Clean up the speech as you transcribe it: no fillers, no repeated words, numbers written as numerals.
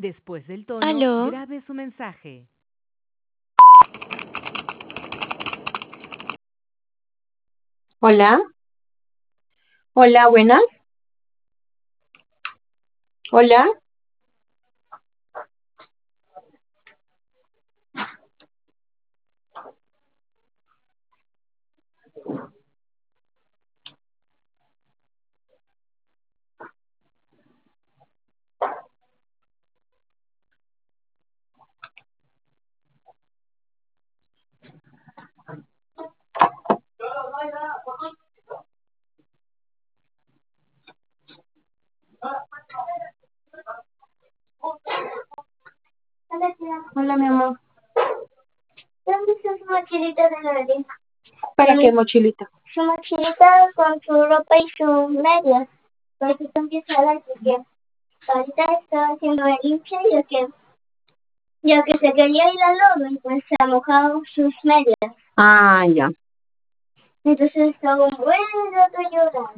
Después del tono, Aló, grabe su mensaje. Hola, hola, buenas. Hola, hola, mi amor. ¿Dónde está su mochilita de Loli? ¿Para qué mochilita? Su mochilita con su ropa y sus medias. Porque está empezada que ahorita estaba haciendo la limpia y ya que se quería ir al lodo y pues se ha mojado sus medias. Ah, ya. Entonces estaba un buen rato llorando.